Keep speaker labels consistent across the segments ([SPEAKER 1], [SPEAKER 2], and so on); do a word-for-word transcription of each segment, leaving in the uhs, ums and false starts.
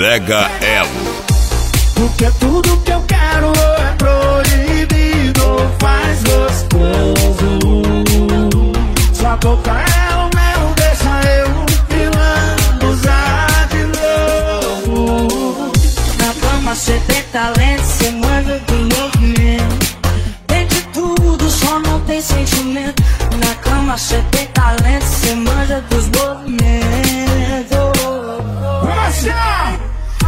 [SPEAKER 1] Bodega Elo.
[SPEAKER 2] Porque tudo que eu quero é proibido, faz gostoso. Sua boca é o mel, deixa eu pilando, usar de novo.
[SPEAKER 3] Na cama cê tem talento, cê manda do movimento. Tem de tudo, só não tem sentimento. Na cama cê tem talento, cê manja dos movimentos.
[SPEAKER 2] Marcial!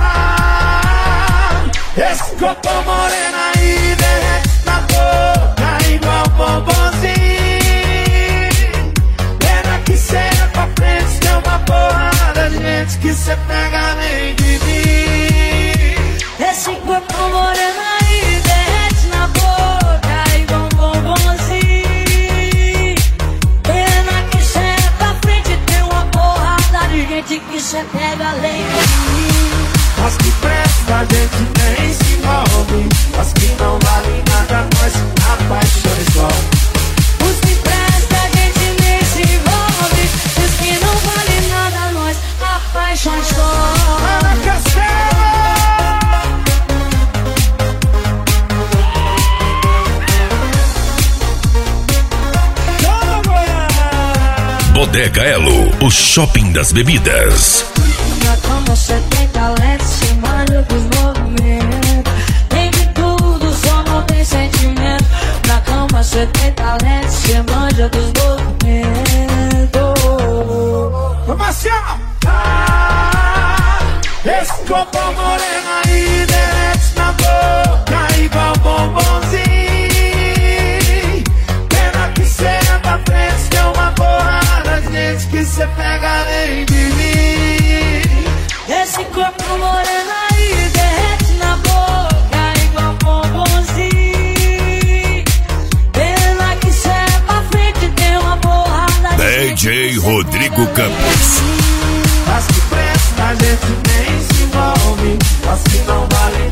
[SPEAKER 2] Ah, esse corpo moreno aí derrete na boca igual bombonzinho. Pena que cê é pra frente, tem uma porrada de gente que cê pega além de mim.
[SPEAKER 3] Esse corpo moreno aí derrete na boca igual bombonzinho. Pena que cê é pra frente, tem uma porrada de gente que cê pega além de mim.
[SPEAKER 2] As que presta a gente nem se envolve, as que não valem nada nós apaixonamos só.
[SPEAKER 3] Os que presta a gente nem se envolve, os que não valem nada nós apaixonamos só.
[SPEAKER 2] Ana Castelo!
[SPEAKER 1] Bodega Elo, o shopping das bebidas.
[SPEAKER 3] Na cama cê tem talento, cê manja dos movimentos. Tem de tudo, só não tem sentimento. Na cama cê tem talento, cê manja dos movimentos.
[SPEAKER 2] Ô Marcial! Ah, esse corpo moreno aí derrete na boca igual bombonzinho. Pena que cê é pra frente, tem uma porrada de gente que cê pega além de mim.
[SPEAKER 3] Esse corpo moreno aí derrete na boca igual bombonzinho. Pena que cê é pra frente, tem uma porrada de
[SPEAKER 1] D J Rodrigo Campos.
[SPEAKER 2] As que prestam a gente nem se envolve, as que não valem